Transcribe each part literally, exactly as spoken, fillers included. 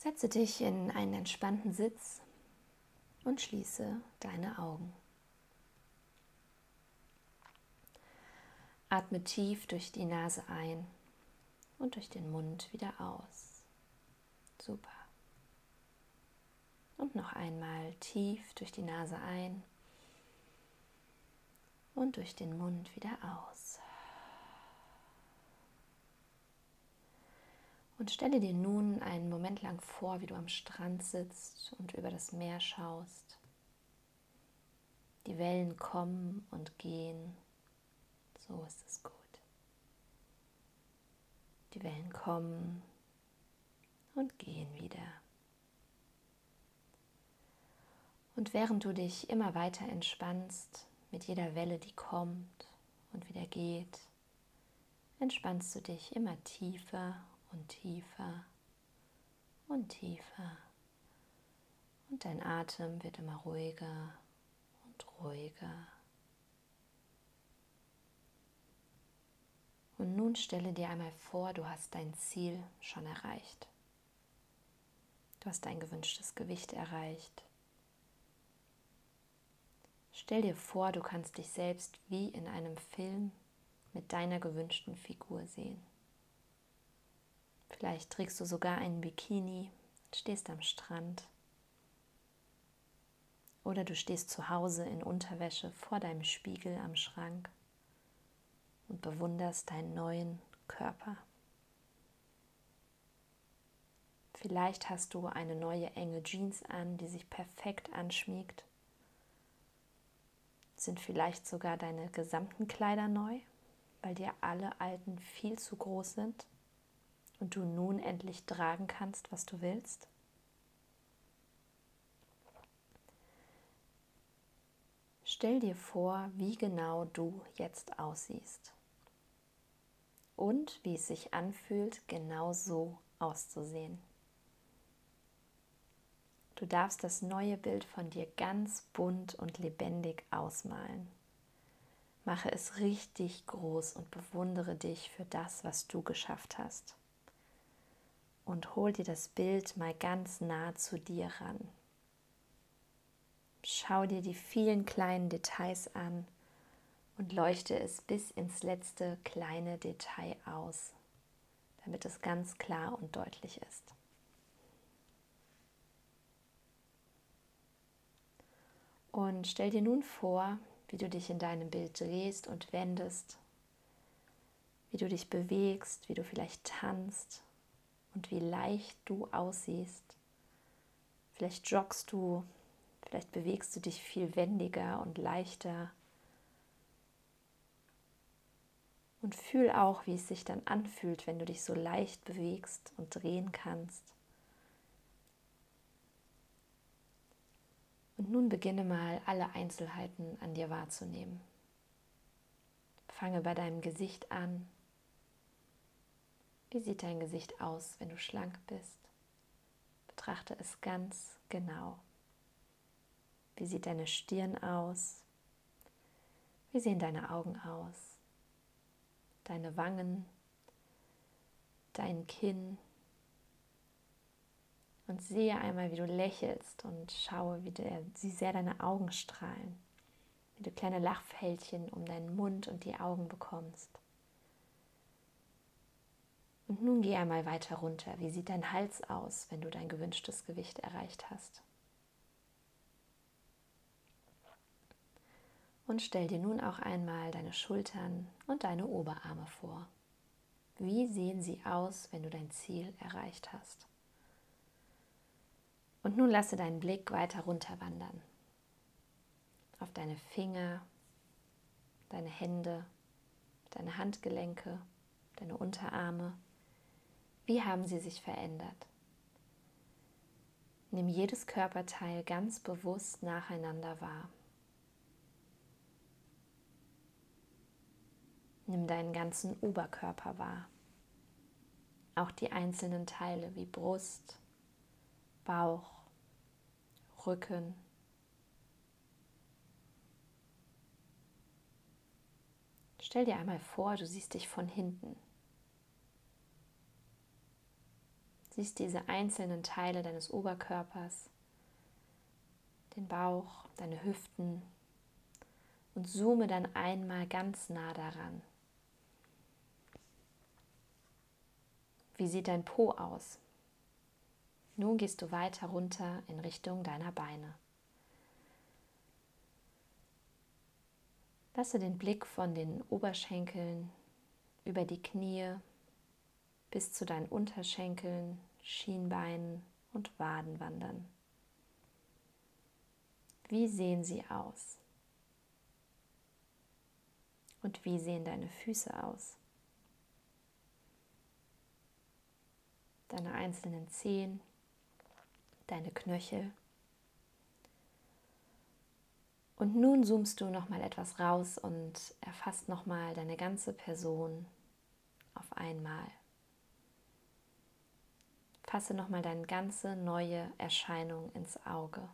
Setze dich in einen entspannten Sitz und schließe deine Augen. Atme tief durch die Nase ein und durch den Mund wieder aus. Super. Und noch einmal tief durch die Nase ein und durch den Mund wieder aus. Und stelle dir nun einen Moment lang vor, wie du am Strand sitzt und über das Meer schaust. Die Wellen kommen und gehen. So ist es gut. Die Wellen kommen und gehen wieder. Und während du dich immer weiter entspannst, mit jeder Welle, die kommt und wieder geht, entspannst du dich immer tiefer und tiefer und tiefer. Und dein Atem wird immer ruhiger und ruhiger. Und nun stelle dir einmal vor, du hast dein Ziel schon erreicht. Du hast dein gewünschtes Gewicht erreicht. Stell dir vor, du kannst dich selbst wie in einem Film mit deiner gewünschten Figur sehen. Vielleicht trägst du sogar einen Bikini, stehst am Strand. Oder du stehst zu Hause in Unterwäsche vor deinem Spiegel am Schrank und bewunderst deinen neuen Körper. Vielleicht hast du eine neue enge Jeans an, die sich perfekt anschmiegt. Sind vielleicht sogar deine gesamten Kleider neu, weil dir alle alten viel zu groß sind und du nun endlich tragen kannst, was du willst? Stell dir vor, wie genau du jetzt aussiehst und wie es sich anfühlt, genau so auszusehen. Du darfst das neue Bild von dir ganz bunt und lebendig ausmalen. Mache es richtig groß und bewundere dich für das, was du geschafft hast. Und hol dir das Bild mal ganz nah zu dir ran. Schau dir die vielen kleinen Details an und leuchte es bis ins letzte kleine Detail aus, damit es ganz klar und deutlich ist. Und stell dir nun vor, wie du dich in deinem Bild drehst und wendest, wie du dich bewegst, wie du vielleicht tanzt und wie leicht du aussiehst. Vielleicht joggst du, vielleicht bewegst du dich viel wendiger und leichter. Und fühl auch, wie es sich dann anfühlt, wenn du dich so leicht bewegst und drehen kannst. Und nun beginne mal, alle Einzelheiten an dir wahrzunehmen. Fange bei deinem Gesicht an. Wie sieht dein Gesicht aus, wenn du schlank bist? Betrachte es ganz genau. Wie sieht deine Stirn aus? Wie sehen deine Augen aus? Deine Wangen, dein Kinn? Und sehe einmal, wie du lächelst und schaue, wie, der, wie sehr deine Augen strahlen. Wie du kleine Lachfältchen um deinen Mund und die Augen bekommst. Und nun geh einmal weiter runter. Wie sieht dein Hals aus, wenn du dein gewünschtes Gewicht erreicht hast? Und stell dir nun auch einmal deine Schultern und deine Oberarme vor. Wie sehen sie aus, wenn du dein Ziel erreicht hast? Und nun lasse deinen Blick weiter runter wandern. Auf deine Finger, deine Hände, deine Handgelenke, deine Unterarme. Wie haben sie sich verändert? Nimm jedes Körperteil ganz bewusst nacheinander wahr. Nimm deinen ganzen Oberkörper wahr. Auch die einzelnen Teile wie Brust, Bauch, Rücken. Stell dir einmal vor, du siehst dich von hinten. Siehst diese einzelnen Teile deines Oberkörpers, den Bauch, deine Hüften und zoome dann einmal ganz nah daran. Wie sieht dein Po aus? Nun gehst du weiter runter in Richtung deiner Beine. Lasse den Blick von den Oberschenkeln über die Knie bis zu deinen Unterschenkeln, Schienbeinen und Waden wandern. Wie sehen sie aus? Und wie sehen deine Füße aus? Deine einzelnen Zehen, deine Knöchel. Und nun zoomst du nochmal etwas raus und erfasst nochmal deine ganze Person auf einmal. Fasse nochmal deine ganze neue Erscheinung ins Auge.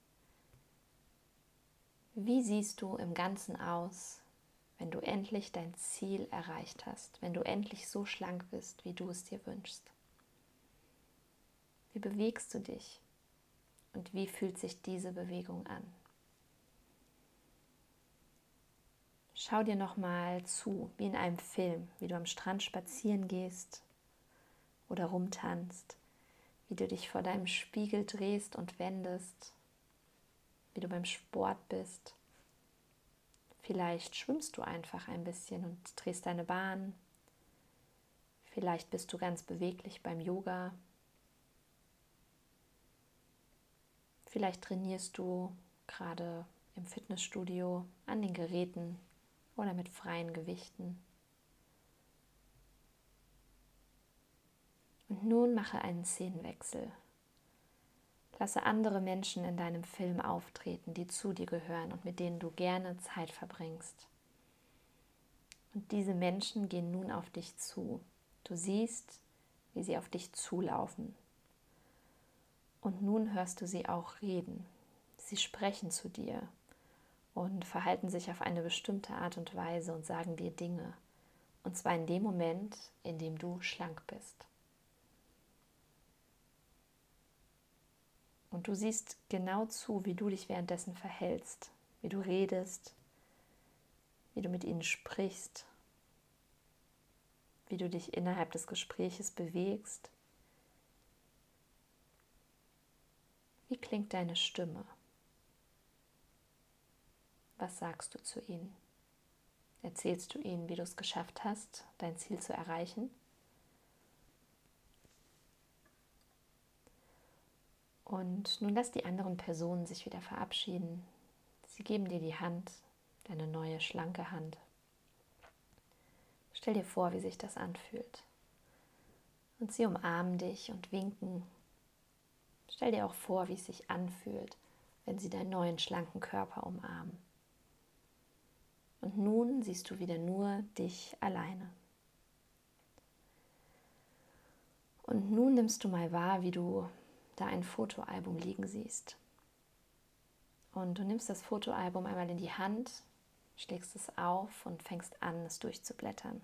Wie siehst du im Ganzen aus, wenn du endlich dein Ziel erreicht hast, wenn du endlich so schlank bist, wie du es dir wünschst? Wie bewegst du dich und wie fühlt sich diese Bewegung an? Schau dir nochmal zu, wie in einem Film, wie du am Strand spazieren gehst oder rumtanzt, wie du dich vor deinem Spiegel drehst und wendest, wie du beim Sport bist. Vielleicht schwimmst du einfach ein bisschen und drehst deine Bahn. Vielleicht bist du ganz beweglich beim Yoga. Vielleicht trainierst du gerade im Fitnessstudio an den Geräten oder mit freien Gewichten. Und nun mache einen Szenenwechsel. Lasse andere Menschen in deinem Film auftreten, die zu dir gehören und mit denen du gerne Zeit verbringst. Und diese Menschen gehen nun auf dich zu. Du siehst, wie sie auf dich zulaufen. Und nun hörst du sie auch reden. Sie sprechen zu dir und verhalten sich auf eine bestimmte Art und Weise und sagen dir Dinge. Und zwar in dem Moment, in dem du schlank bist. Und du siehst genau zu, wie du dich währenddessen verhältst, wie du redest, wie du mit ihnen sprichst, wie du dich innerhalb des Gespräches bewegst. Wie klingt deine Stimme? Was sagst du zu ihnen? Erzählst du ihnen, wie du es geschafft hast, dein Ziel zu erreichen? Und nun lass die anderen Personen sich wieder verabschieden. Sie geben dir die Hand, deine neue, schlanke Hand. Stell dir vor, wie sich das anfühlt. Und sie umarmen dich und winken. Stell dir auch vor, wie es sich anfühlt, wenn sie deinen neuen, schlanken Körper umarmen. Und nun siehst du wieder nur dich alleine. Und nun nimmst du mal wahr, wie du da ein Fotoalbum liegen siehst. Und du nimmst das Fotoalbum einmal in die Hand, schlägst es auf und fängst an, es durchzublättern.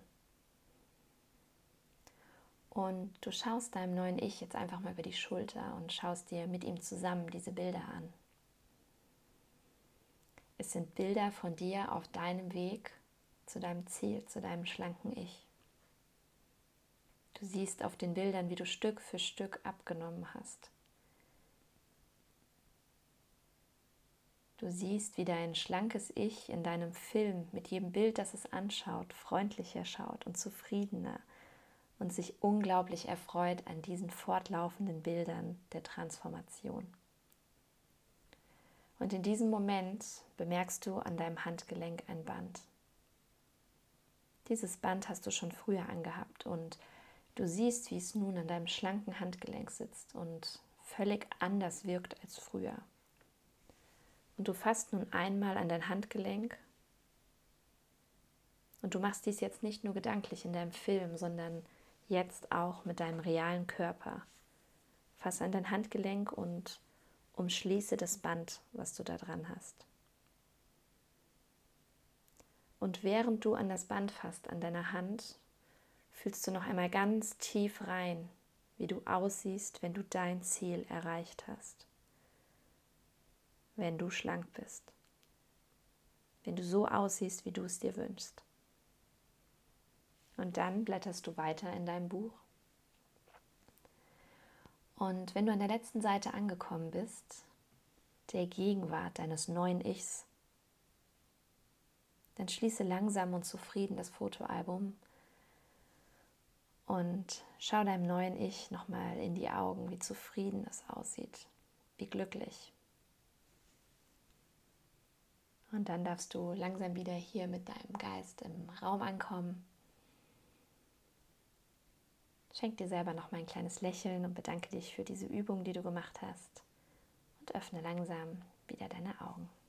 Und du schaust deinem neuen Ich jetzt einfach mal über die Schulter und schaust dir mit ihm zusammen diese Bilder an. Es sind Bilder von dir auf deinem Weg zu deinem Ziel, zu deinem schlanken Ich. Du siehst auf den Bildern, wie du Stück für Stück abgenommen hast. Du siehst, wie dein schlankes Ich in deinem Film mit jedem Bild, das es anschaut, freundlicher schaut und zufriedener und sich unglaublich erfreut an diesen fortlaufenden Bildern der Transformation. Und in diesem Moment bemerkst du an deinem Handgelenk ein Band. Dieses Band hast du schon früher angehabt und du siehst, wie es nun an deinem schlanken Handgelenk sitzt und völlig anders wirkt als früher. Und du fasst nun einmal an dein Handgelenk und du machst dies jetzt nicht nur gedanklich in deinem Film, sondern jetzt auch mit deinem realen Körper. Fasse an dein Handgelenk und umschließe das Band, was du da dran hast. Und während du an das Band fasst, an deiner Hand, fühlst du noch einmal ganz tief rein, wie du aussiehst, wenn du dein Ziel erreicht hast. Wenn du schlank bist. Wenn du so aussiehst, wie du es dir wünschst. Und dann blätterst du weiter in deinem Buch. Und wenn du an der letzten Seite angekommen bist, der Gegenwart deines neuen Ichs, dann schließe langsam und zufrieden das Fotoalbum und schau deinem neuen Ich nochmal in die Augen, wie zufrieden es aussieht, wie glücklich. Und dann darfst du langsam wieder hier mit deinem Geist im Raum ankommen. Schenk dir selber noch mal ein kleines Lächeln und bedanke dich für diese Übung, die du gemacht hast. Und öffne langsam wieder deine Augen.